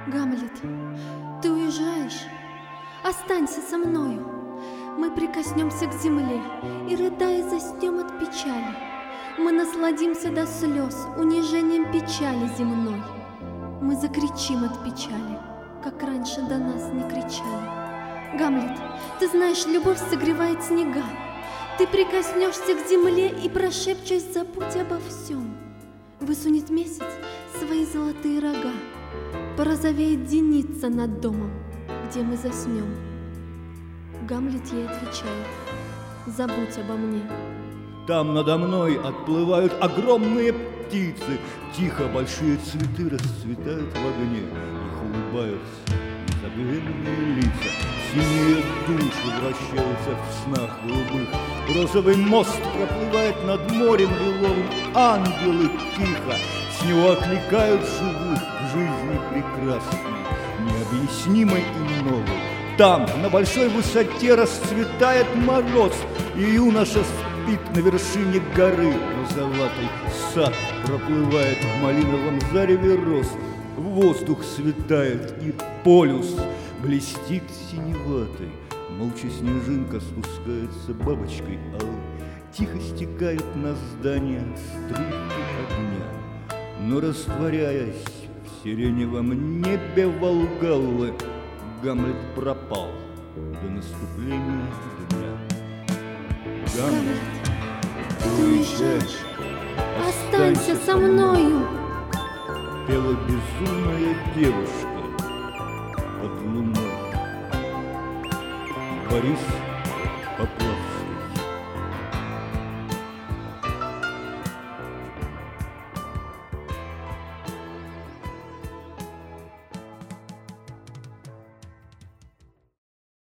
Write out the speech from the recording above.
Гамлет, ты уезжаешь? Останься со мною. Мы прикоснемся к земле и, рыдая, заснем от печали. Мы насладимся до слез унижением печали земной. Мы закричим от печали, как раньше до нас не кричали. Гамлет, ты знаешь, любовь согревает снега. Ты прикоснешься к земле и прошепчешь: забудь обо всем. Высунет месяц свои золотые рога, порозовеет деница над домом, где мы заснем. Гамлет ей отвечает: забудь обо мне. Там надо мной отплывают огромные птицы. Тихо большие цветы расцветают в огне. Их улыбаются незабвенные лица. Синие души вращаются в снах голубых. Розовый мост проплывает над морем лиловым. Ангелы тихо с него окликают живых к жизни прекрасной, необъяснимой и новой. Там, на большой высоте, расцветает мороз, и юноша спит на вершине горы. Розоватый сад проплывает в малиновом зареве роз. Воздух светает, и полюс блестит синеватой. Молча снежинка спускается бабочкой алой. Тихо стекают на здание струйки огня. Но, растворяясь в сиреневом небе Волгаллы, Гамлет пропал до наступления дня. Гамлет, ты уезжаешь? Останься со мною. Пела безумная девушка под луной. Борис поплыл.